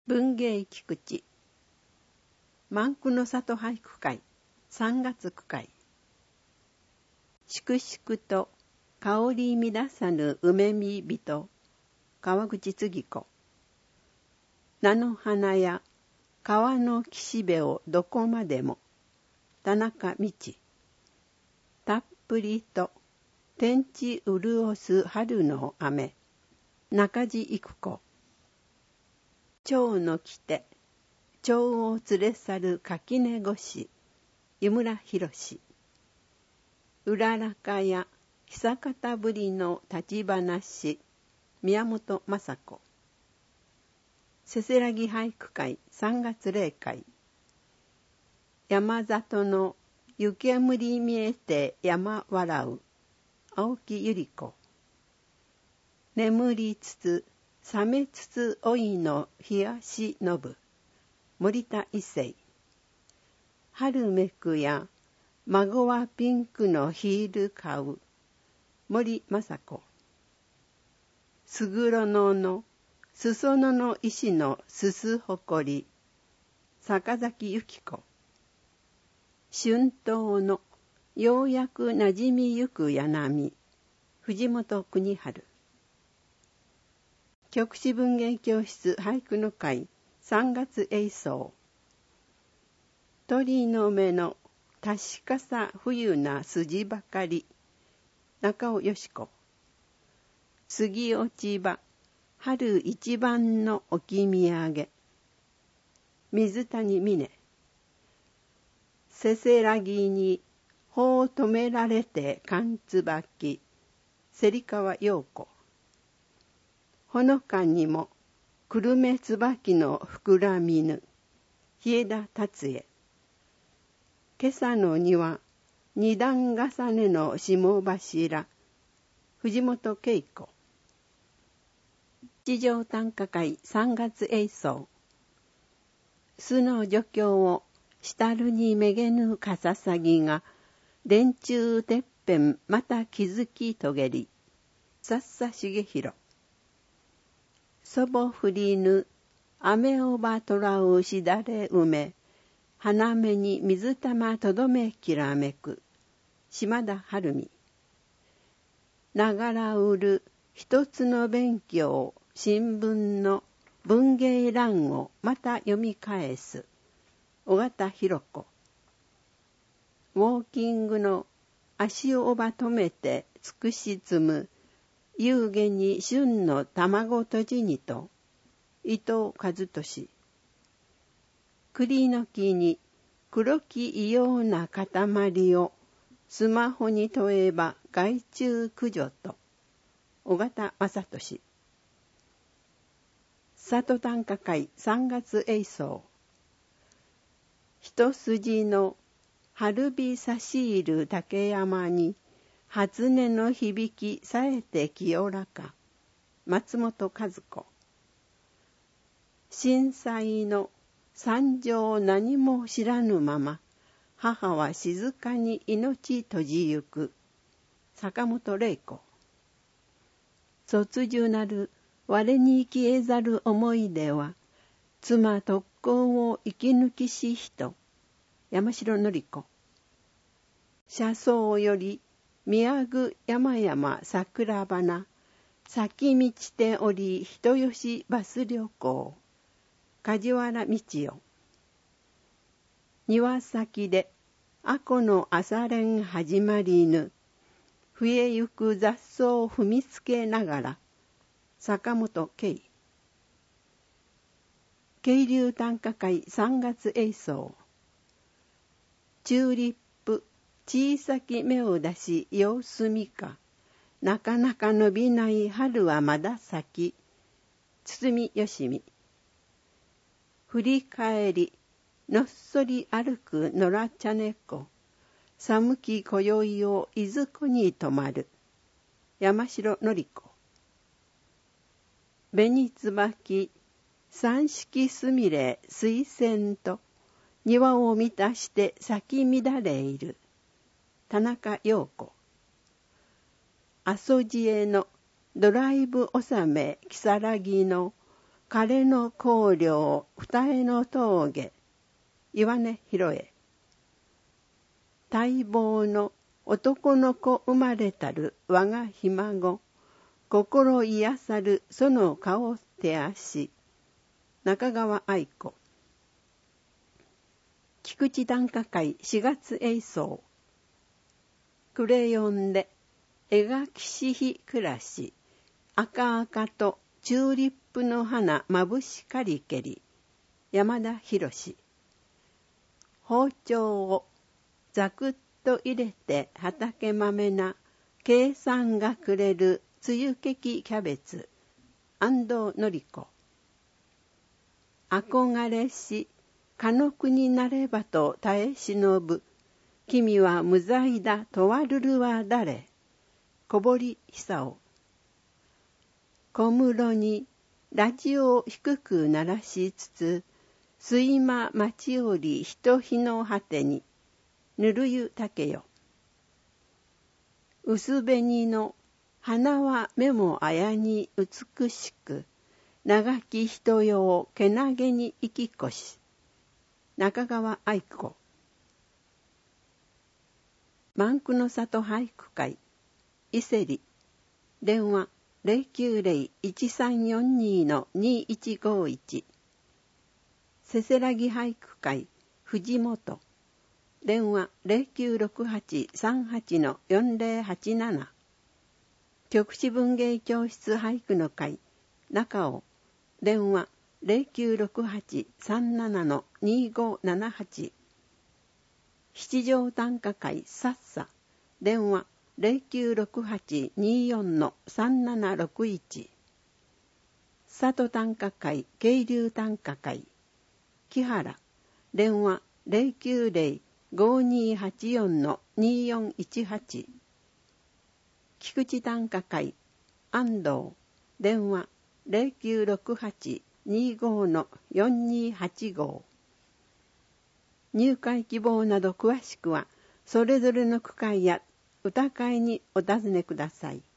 文芸菊池万句の里俳句会3月句会粛々と香り乱さぬ梅見人川口次子菜の花や川の岸辺をどこまでも田中道たっぷりと天地潤す春の雨中地育子蝶の来て蝶を連れ去る垣根越し湯村博うららかや久方ぶりの立ち話宮本雅子せせらぎ俳句会3月例会山里の湯煙見えて山笑う青木百合子眠りつつ冷めつつ老いの冷やしのぶ森田一世春めくや孫はピンクのヒール買う森雅子すぐろのの裾野の石のすすほこり坂崎由紀子春冬のようやくなじみゆく柳藤本邦春局地文芸教室俳句の会3月映像鳥の目の確かさ冬な筋ばかり中尾よし子杉落ち葉春一番の置き土産水谷美音せせらぎに穂を止められて寒椿芹川陽子ほのかにも久留米椿の膨らみぬ日枝達也今朝の庭二段重ねの霜柱藤本恵子地上短歌会3月映像巣の助教をしたるにめげぬかささぎが電柱てっぺんまた気づき遂げりさっさ重弘祖母降りぬ雨おばとらうしだれ梅花目に水玉とどめきらめく島田晴美ながら売る一つの勉強新聞の文芸欄をまた読み返す尾形弘子ウォーキングの足をおば止めてつくし積む夕げに旬の卵とじにと伊藤和俊栗の木に黒き異様な塊をスマホに問えば害虫駆除と尾形正俊里短歌会3月映像一筋の春日差し入る竹山に初音の響きさえて清らか松本和子震災の惨状何も知らぬまま母は静かに命閉じゆく坂本玲子卒寿なる我に消えざる思い出は妻特攻を生き抜きし人山城典子車窓より見上ぐ山々桜花咲き満ちており人吉バス旅行梶原道代庭先であこの朝練始まりぬ増えゆく雑草を踏みつけながら坂本慶渓流短歌会3月映像チューリップ小さき芽を出し様子見かなかなか伸びない春はまだ先堤よしみ振り返りのっそり歩く野良茶猫寒き今宵をいずこに泊まる山城典子紅椿三色すみれ水仙と庭を満たして咲き乱れいる田中陽子阿蘇路へのドライブ納め如月の枯の香料二重の峠、岩根広え。待望の男の子生まれたる我がひ孫、心癒さるその顔手足、中川愛子。菊池短歌会4月映像。クレヨンで描きし日暮らし、赤々とチューリップの花まぶしかりけり、山田博。包丁をざくっと入れて畑豆な計算がくれる梅雨けきキャベツ、安藤のり子。憧れしかの国なればと耐え忍ぶ、君は無罪だ問わるるは誰、小堀久夫。小室にラジオを低く鳴らしつつ、睡魔待ちおり人日の果てに、ぬるゆたけよ。薄紅の花は目もあやに美しく、長き人よをけなげに生き越し、中川愛子。万句の里俳句会、伊勢里。電話090-1342-2151。せせらぎ俳句会、藤本。電話096838-4087。局地文芸教室俳句の会、中尾。電話096837-2578。七条短歌会さっさ。電話096824-3761。里短歌会渓流短歌会木原。電話090-5284-2418。菊池短歌会安藤。電話096825-4285。入会希望など詳しくはそれぞれの区会や歌会にお尋ねください。